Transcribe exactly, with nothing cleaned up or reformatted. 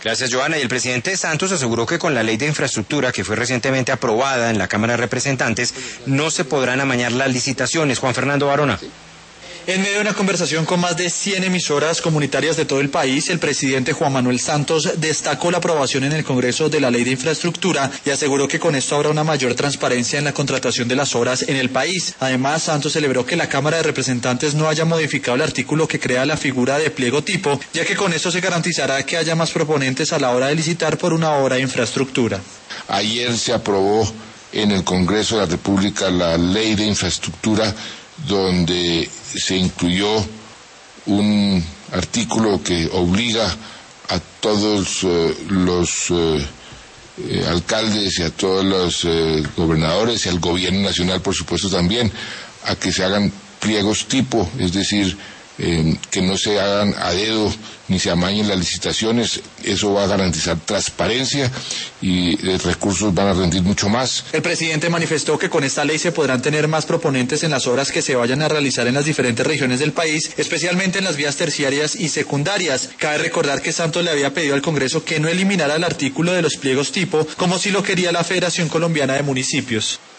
Gracias, Joana. Y el presidente Santos aseguró que con la ley de infraestructura que fue recientemente aprobada en la Cámara de Representantes no se podrán amañar las licitaciones. Juan Fernando Barona. En medio de una conversación con más de cien emisoras comunitarias de todo el país, el presidente Juan Manuel Santos destacó la aprobación en el Congreso de la Ley de Infraestructura y aseguró que con esto habrá una mayor transparencia en la contratación de las obras en el país. Además, Santos celebró que la Cámara de Representantes no haya modificado el artículo que crea la figura de pliego tipo, ya que con esto se garantizará que haya más proponentes a la hora de licitar por una obra de infraestructura. Ayer se aprobó en el Congreso de la República la Ley de Infraestructura, donde se incluyó un artículo que obliga a todos eh, los eh, eh, alcaldes y a todos los eh, gobernadores y al gobierno nacional, por supuesto, también, a que se hagan pliegos tipo, es decir, eh, que no se hagan a dedo ni se amañen las licitaciones. Eso va a garantizar transparencia y eh, recursos van a rendir mucho más. El presidente manifestó que con esta ley se podrán tener más proponentes en las obras que se vayan a realizar en las diferentes regiones del país, especialmente en las vías terciarias y secundarias. Cabe recordar que Santos le había pedido al Congreso que no eliminara el artículo de los pliegos tipo, como si lo quería la Federación Colombiana de Municipios.